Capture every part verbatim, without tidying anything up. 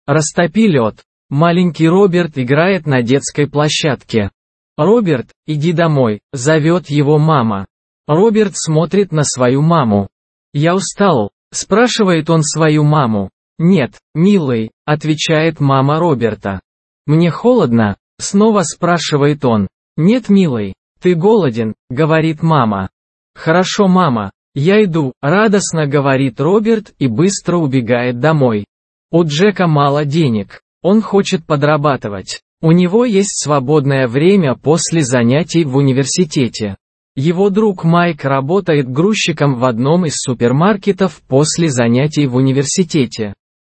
Растопи лед. Маленький Роберт играет на детской площадке. «Роберт, иди домой», — зовет его мама. Роберт смотрит на свою маму. «Я устал», — спрашивает он свою маму. «Нет, милый», — отвечает мама Роберта. «Мне холодно», — снова спрашивает он. «Нет, милый, ты голоден», — говорит мама. «Хорошо, мама, я иду», — радостно говорит Роберт и быстро убегает домой. У Джека мало денег. Он хочет подрабатывать. У него есть свободное время после занятий в университете. Его друг Майк работает грузчиком в одном из супермаркетов после занятий в университете.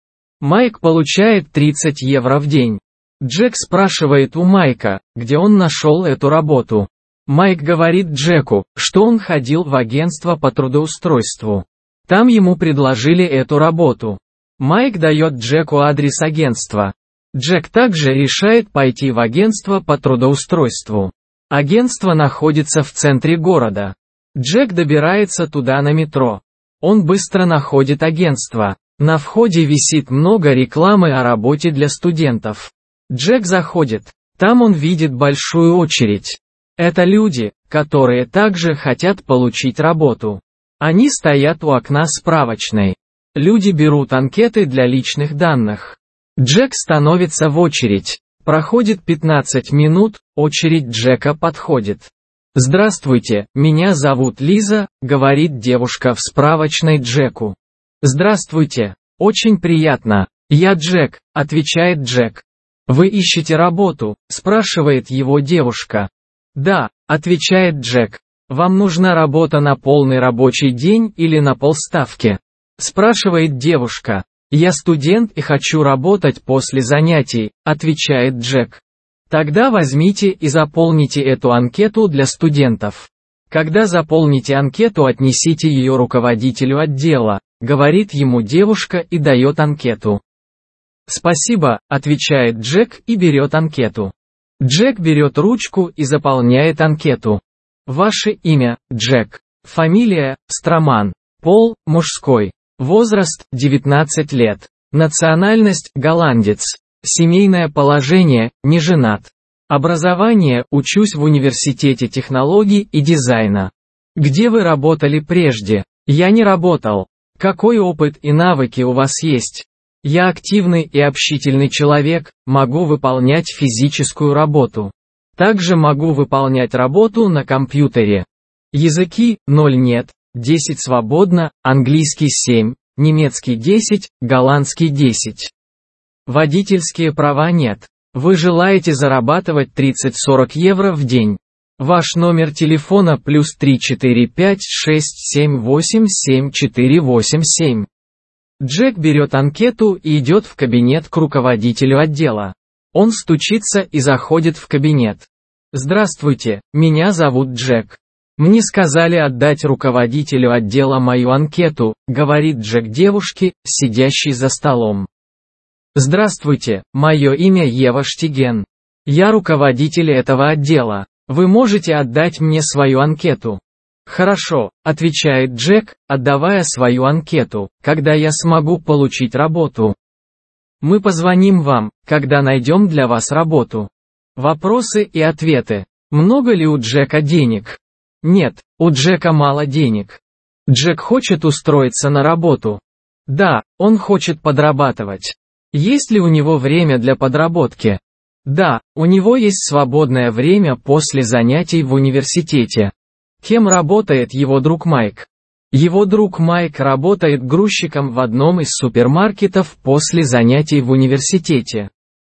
Майк получает тридцать евро в день. Джек спрашивает у Майка, где он нашел эту работу. Майк говорит Джеку, что он ходил в агентство по трудоустройству. Там ему предложили эту работу. Майк дает Джеку адрес агентства. Джек также решает пойти в агентство по трудоустройству. Агентство находится в центре города. Джек добирается туда на метро. Он быстро находит агентство. На входе висит много рекламы о работе для студентов. Джек заходит. Там он видит большую очередь. Это люди, которые также хотят получить работу. Они стоят у окна справочной. Люди берут анкеты для личных данных. Джек становится в очередь. Проходит пятнадцать минут, очередь Джека подходит. «Здравствуйте, меня зовут Лиза», — говорит девушка в справочной Джеку. «Здравствуйте, очень приятно, я Джек», — отвечает Джек. «Вы ищете работу?» — спрашивает его девушка. «Да», — отвечает Джек. «Вам нужна работа на полный рабочий день или на полставки?» — спрашивает девушка. «Я студент и хочу работать после занятий», — отвечает Джек. «Тогда возьмите и заполните эту анкету для студентов. Когда заполните анкету, отнесите ее руководителю отдела», — говорит ему девушка и дает анкету. «Спасибо», — отвечает Джек и берет анкету. Джек берет ручку и заполняет анкету. Ваше имя – Джек. Фамилия – Строман. Пол – мужской. Возраст – девятнадцать лет. Национальность – голландец. Семейное положение – не женат. Образование – учусь в университете технологий и дизайна. Где вы работали прежде? Я не работал. Какой опыт и навыки у вас есть? Я активный и общительный человек, могу выполнять физическую работу. Также могу выполнять работу на компьютере. Языки – ноль нет, десять свободно, английский семь, немецкий десять, голландский десять. Водительские права нет. Вы желаете зарабатывать тридцать-сорок евро в день. Ваш номер телефона плюс три четыре пять шесть семь восемь семь четыре восемь семь. Джек берет анкету и идет в кабинет к руководителю отдела. Он стучится и заходит в кабинет. «Здравствуйте, меня зовут Джек. Мне сказали отдать руководителю отдела мою анкету», — говорит Джек девушке, сидящей за столом. «Здравствуйте, мое имя Ева Штиген. Я руководитель этого отдела. Вы можете отдать мне свою анкету?» «Хорошо», — отвечает Джек, отдавая свою анкету, «когда я смогу получить работу?» «Мы позвоним вам, когда найдем для вас работу». Вопросы и ответы. Много ли у Джека денег? Нет, у Джека мало денег. Джек хочет устроиться на работу. Да, он хочет подрабатывать. Есть ли у него время для подработки? Да, у него есть свободное время после занятий в университете. Кем работает его друг Майк? Его друг Майк работает грузчиком в одном из супермаркетов после занятий в университете.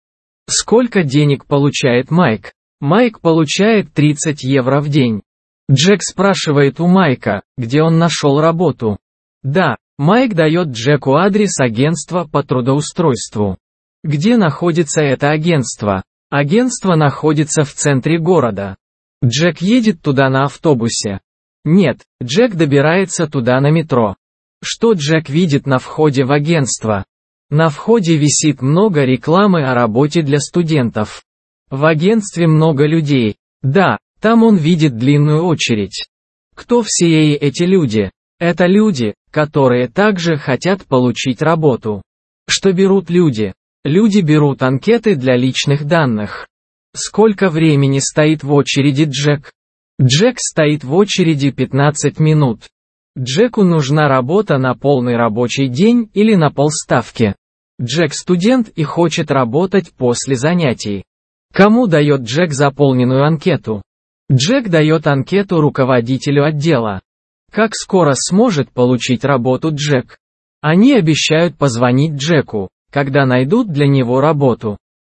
Сколько денег получает Майк? Майк получает тридцать евро в день. Джек спрашивает у Майка, где он нашел работу. Да, Майк дает Джеку адрес агентства по трудоустройству. Где находится это агентство? Агентство находится в центре города. Джек едет туда на автобусе. Нет, Джек добирается туда на метро. Что Джек видит на входе в агентство? На входе висит много рекламы о работе для студентов. В агентстве много людей. Да, там он видит длинную очередь. Кто все эти люди? Это люди, которые также хотят получить работу. Что берут люди? Люди берут анкеты для личных данных. Сколько времени стоит в очереди Джек? Джек стоит в очереди пятнадцать минут. Джеку нужна работа на полный рабочий день или на полставки. Джек студент и хочет работать после занятий. Кому дает Джек заполненную анкету? Джек дает анкету руководителю отдела. Как скоро сможет получить работу Джек? Они обещают позвонить Джеку, когда найдут для него работу.